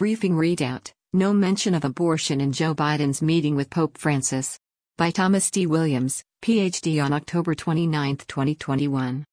briefing readout, no mention of abortion in Joe Biden's meeting with Pope Francis. By Thomas D. Williams, Ph.D. on October 29, 2021.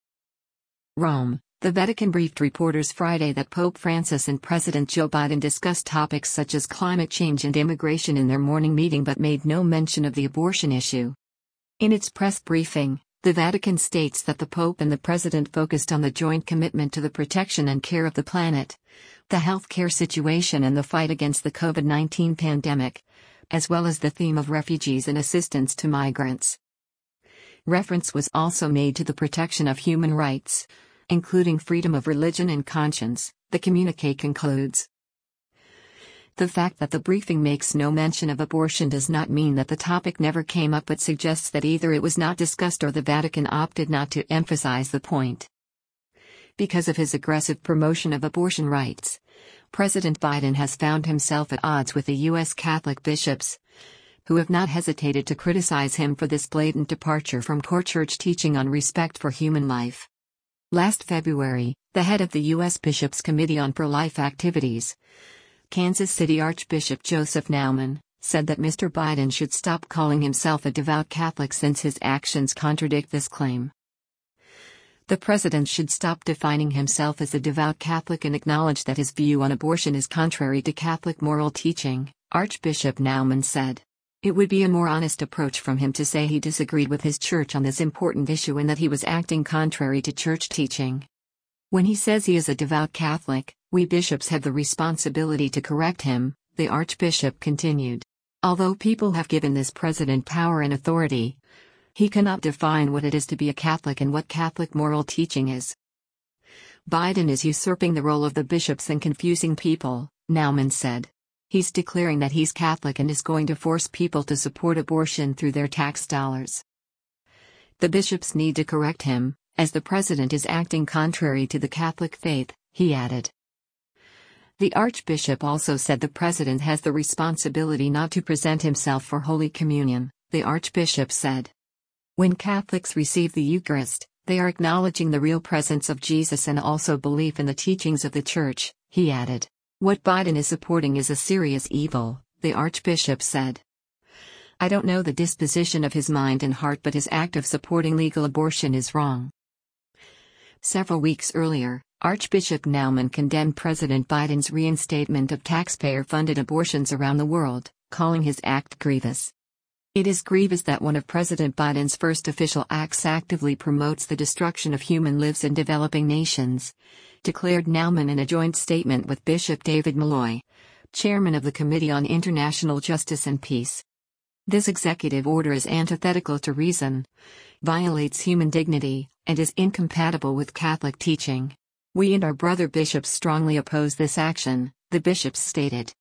Rome. The Vatican briefed reporters Friday that Pope Francis and President Joe Biden discussed topics such as climate change and immigration in their morning meeting but made no mention of the abortion issue. In its press briefing, the Vatican states that the Pope and the President focused on the joint commitment to the protection and care of the planet, the healthcare situation and the fight against the COVID-19 pandemic, as well as the theme of refugees and assistance to migrants. Reference was also made to the protection of human rights, including freedom of religion and conscience, the communiqué concludes. The fact that the briefing makes no mention of abortion does not mean that the topic never came up, but suggests that either it was not discussed or the Vatican opted not to emphasize the point. Because of his aggressive promotion of abortion rights, President Biden has found himself at odds with the U.S. Catholic bishops, who have not hesitated to criticize him for this blatant departure from core church teaching on respect for human life. Last February, the head of the U.S. Bishops' Committee on Pro-Life Activities, Kansas City Archbishop Joseph Naumann, said that Mr. Biden should stop calling himself a devout Catholic since his actions contradict this claim. The president should stop defining himself as a devout Catholic and acknowledge that his view on abortion is contrary to Catholic moral teaching, Archbishop Naumann said. It would be a more honest approach from him to say he disagreed with his church on this important issue and that he was acting contrary to church teaching. When he says he is a devout Catholic, we bishops have the responsibility to correct him, the Archbishop continued. Although people have given this president power and authority, he cannot define what it is to be a Catholic and what Catholic moral teaching is. Biden is usurping the role of the bishops and confusing people, Naumann said. He's declaring that he's Catholic and is going to force people to support abortion through their tax dollars. The bishops need to correct him, as the president is acting contrary to the Catholic faith, he added. The Archbishop also said the president has the responsibility not to present himself for Holy Communion, the Archbishop said. When Catholics receive the Eucharist, they are acknowledging the real presence of Jesus and also belief in the teachings of the Church, he added. What Biden is supporting is a serious evil, the Archbishop said. I don't know the disposition of his mind and heart, but his act of supporting legal abortion is wrong. Several weeks earlier, Archbishop Naumann condemned President Biden's reinstatement of taxpayer-funded abortions around the world, calling his act grievous. It is grievous that one of President Biden's first official acts actively promotes the destruction of human lives in developing nations, declared Naumann in a joint statement with Bishop David Malloy, chairman of the Committee on International Justice and Peace. This executive order is antithetical to reason, violates human dignity, and is incompatible with Catholic teaching. We and our brother bishops strongly oppose this action, the bishops stated.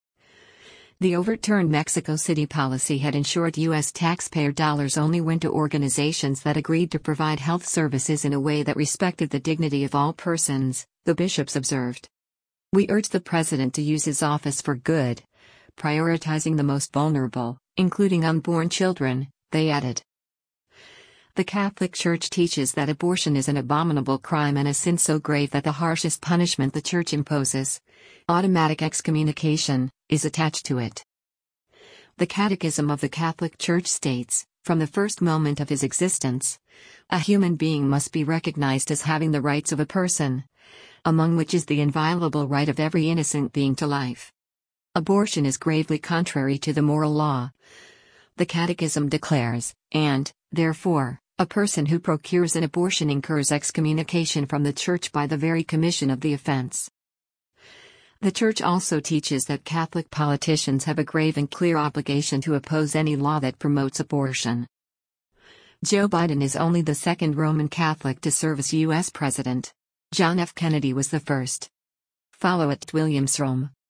The overturned Mexico City policy had ensured U.S. taxpayer dollars only went to organizations that agreed to provide health services in a way that respected the dignity of all persons, the bishops observed. We urge the president to use his office for good, prioritizing the most vulnerable, including unborn children, they added. The Catholic Church teaches that abortion is an abominable crime and a sin so grave that the harshest punishment the Church imposes, automatic excommunication, is attached to it. The Catechism of the Catholic Church states, from the first moment of his existence, a human being must be recognized as having the rights of a person, among which is the inviolable right of every innocent being to life. Abortion is gravely contrary to the moral law, the Catechism declares, and, therefore, a person who procures an abortion incurs excommunication from the Church by the very commission of the offense. The Church also teaches that Catholic politicians have a grave and clear obligation to oppose any law that promotes abortion. Joe Biden is only the second Roman Catholic to serve as U.S. President. John F. Kennedy was the first. Follow @WilliamsRome.